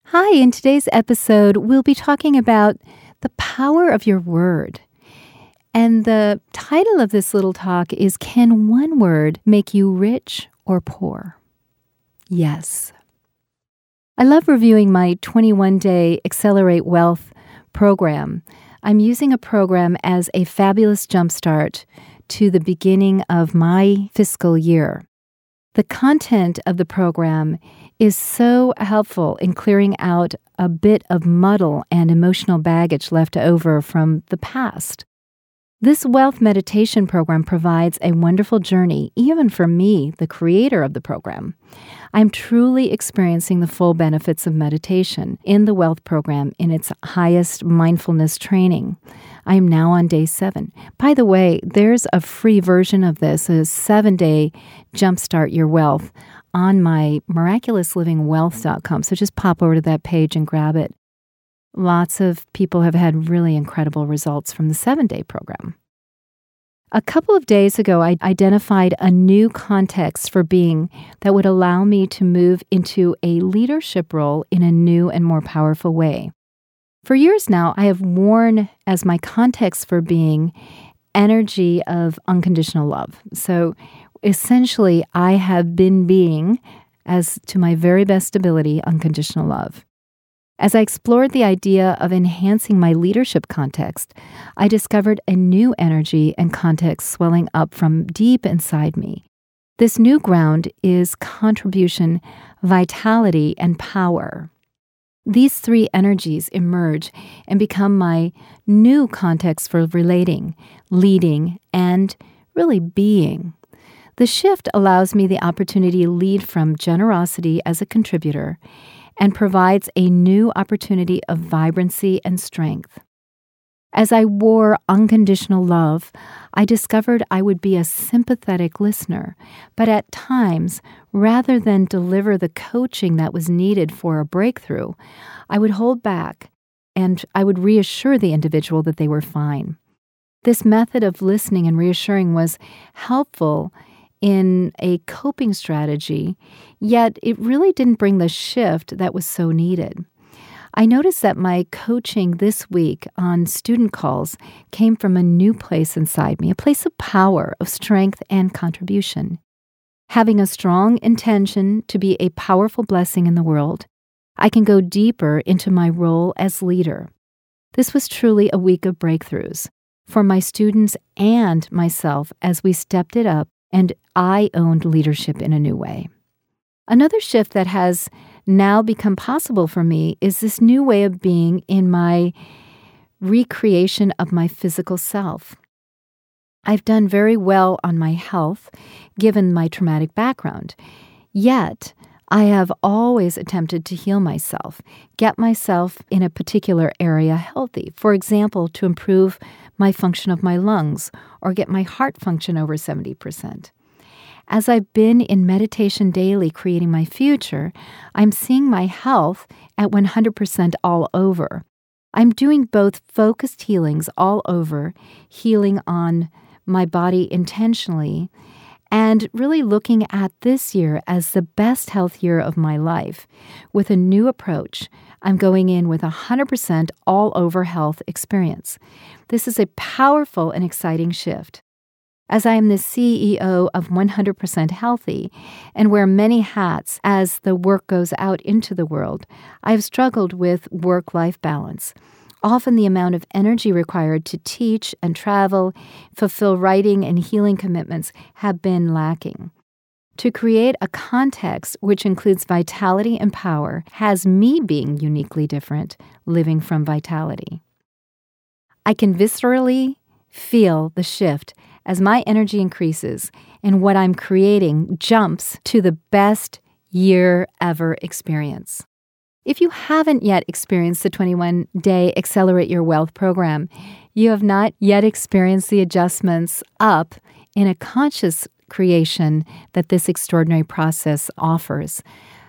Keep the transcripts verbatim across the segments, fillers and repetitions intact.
Hi, in today's episode, we'll be talking about the power of your word. And the title of this little talk is, Can One Word Make You Rich or Poor? Yes. I love reviewing my twenty-one day Accelerate Wealth program. I'm using a program as a fabulous jumpstart to the beginning of my fiscal year. The content of the program is so helpful in clearing out a bit of muddle and emotional baggage left over from the past. This wealth meditation program provides a wonderful journey, even for me, the creator of the program. I'm truly experiencing the full benefits of meditation in the wealth program in its highest mindfulness training. I am now on day seven. By the way, there's a free version of this, a seven-day Jumpstart Your Wealth, on my miraculous living wealth dot com. So just pop over to that page and grab it. Lots of people have had really incredible results from the seven-day program. A couple of days ago, I identified a new context for being that would allow me to move into a leadership role in a new and more powerful way. For years now, I have worn as my context for being energy of unconditional love. So essentially, I have been being, as to my very best ability, unconditional love. As I explored the idea of enhancing my leadership context, I discovered a new energy and context swelling up from deep inside me. This new ground is contribution, vitality, and power. These three energies emerge and become my new context for relating, leading, and really being. The shift allows me the opportunity to lead from generosity as a contributor and provides a new opportunity of vibrancy and strength. As I wore unconditional love, I discovered I would be a sympathetic listener, but at times, rather than deliver the coaching that was needed for a breakthrough, I would hold back and I would reassure the individual that they were fine. This method of listening and reassuring was helpful in a coping strategy, yet it really didn't bring the shift that was so needed. I noticed that my coaching this week on student calls came from a new place inside me, a place of power, of strength, and contribution. Having a strong intention to be a powerful blessing in the world, I can go deeper into my role as leader. This was truly a week of breakthroughs for my students and myself as we stepped it up and I owned leadership in a new way. Another shift that has now become possible for me is this new way of being in my recreation of my physical self. I've done very well on my health, given my traumatic background. Yet, I have always attempted to heal myself, get myself in a particular area healthy. For example, to improve my function of my lungs or get my heart function over seventy percent. As I've been in meditation daily creating my future, I'm seeing my health at one hundred percent all over. I'm doing both focused healings all over, healing on my body intentionally, and really looking at this year as the best health year of my life. With a new approach, I'm going in with a one hundred percent all-over health experience. This is a powerful and exciting shift. As I am the C E O of one hundred percent Healthy and wear many hats as the work goes out into the world, I have struggled with work-life balance. Often the amount of energy required to teach and travel, fulfill writing and healing commitments have been lacking. To create a context which includes vitality and power has me being uniquely different, living from vitality. I can viscerally feel the shift as my energy increases and what I'm creating jumps to the best year ever experience. If you haven't yet experienced the twenty-one day Accelerate Your Wealth program, you have not yet experienced the adjustments up in a conscious creation that this extraordinary process offers.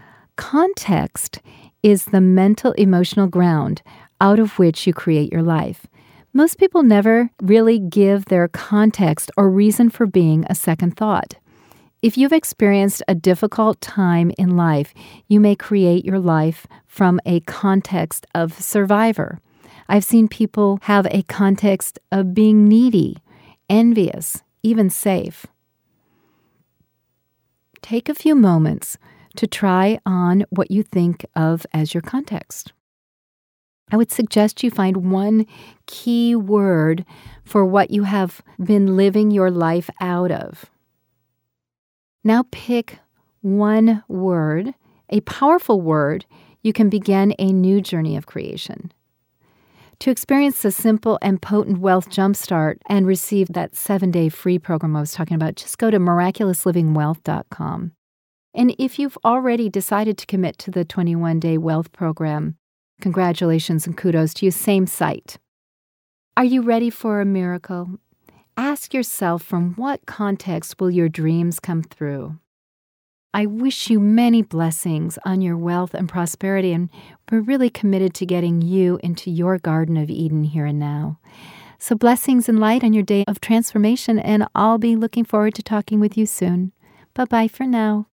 Context is the mental emotional ground out of which you create your life. Most people never really give their context or reason for being a second thought. If you've experienced a difficult time in life, you may create your life from a context of survivor. I've seen people have a context of being needy, envious, even safe. Take a few moments to try on what you think of as your context. I would suggest you find one key word for what you have been living your life out of. Now pick one word, a powerful word. You can begin a new journey of creation. To experience the simple and potent Wealth Jumpstart and receive that seven-day free program I was talking about, just go to miraculous living wealth dot com. And if you've already decided to commit to the twenty-one day wealth program, congratulations and kudos to you, same site. Are you ready for a miracle? Ask yourself, from what context will your dreams come through? I wish you many blessings on your wealth and prosperity, and we're really committed to getting you into your Garden of Eden here and now. So blessings and light on your day of transformation, and I'll be looking forward to talking with you soon. Bye-bye for now.